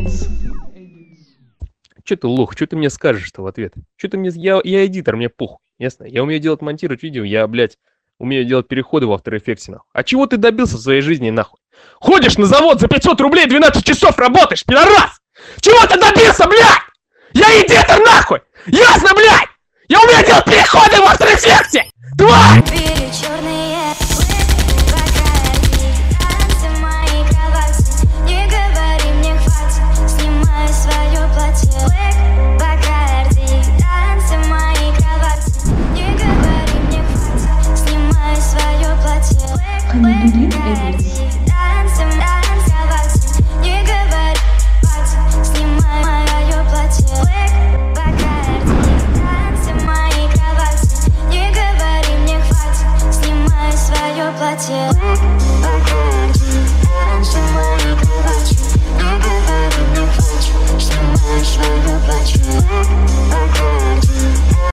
Че ты лох, что ты мне скажешь-то в ответ? Что ты мне... Я эдитор, мне похуй, ясно? Я умею делать, монтировать видео, я, блядь, умею делать переходы в After Effects, нахуй. А чего ты добился в своей жизни, нахуй? Ходишь на завод за 500 рублей, 12 часов работаешь, пидорас! Чего ты добился, блядь? Я эдитор, нахуй! Ясно, блядь? Я умею делать переходы в After Effects! Тварь! Платье.